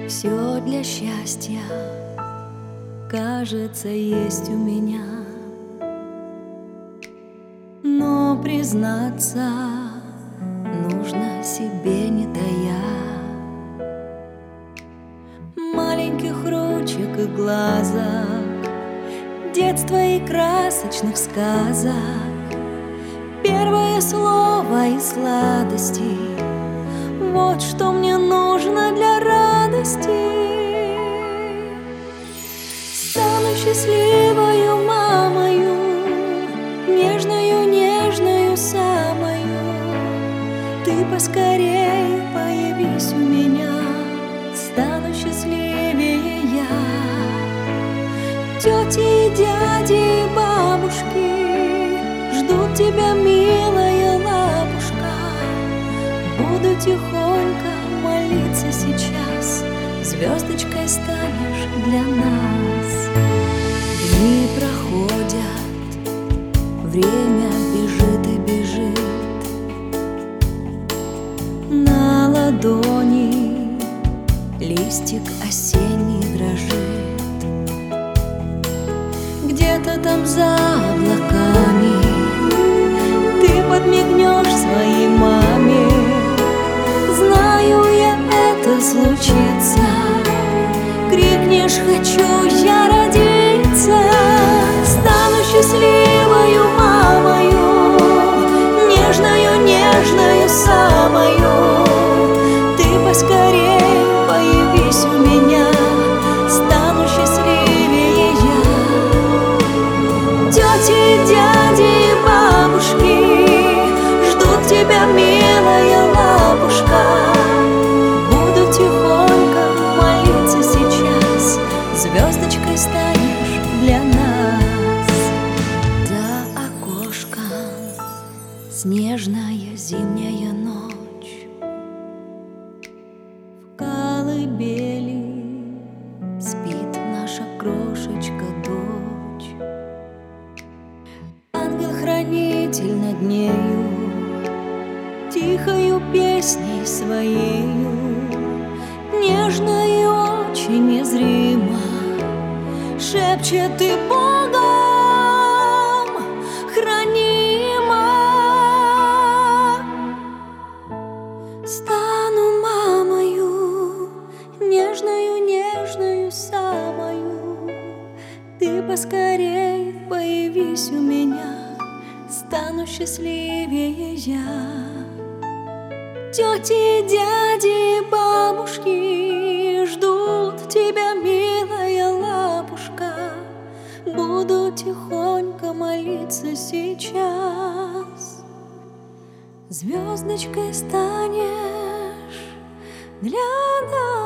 Все для счастья, кажется, есть у меня. Но признаться нужно себе, не тая. Маленьких ручек и глазок, детства и красочных сказок, первое слово и сладости — вот что мне нужно для радости. Стану счастливою мамою, нежною, нежною самою. Ты поскорей появись у меня, стану счастливее я. Тети, дяди и бабушки ждут тебя, милая лапушка. Буду тихонько молиться сейчас, звездочкой станешь для нас. Дни проходят, время бежит и бежит. На ладони листик осенний дрожит. Где-то там за облаками ты подмигнешь своей маме. Знаю я, это случится. Крикнешь: хочу я родиться. Стану счастливою мамою, нежною, нежною самою. Ты поскорей появись у меня, стану счастливее я. Тети, дяди и бабушки ждут тебя, милая лапушка. Буду тихонько молиться сейчас, звездочкой станешь для нас. За окошком снежная зимняя ночь. В колыбели спит наша крошечка-дочь. Ангел-хранитель над нею тихою песней своею, нежно и очень незримо шепчет: ты Богом хранима. Стану мамою, нежною, нежною самою. Ты поскорей появись у меня, стану счастливее я. Тети, дяди и бабушки ждут тебя, милая лапушка. Буду тихонько молиться сейчас, звездочкой станешь для нас.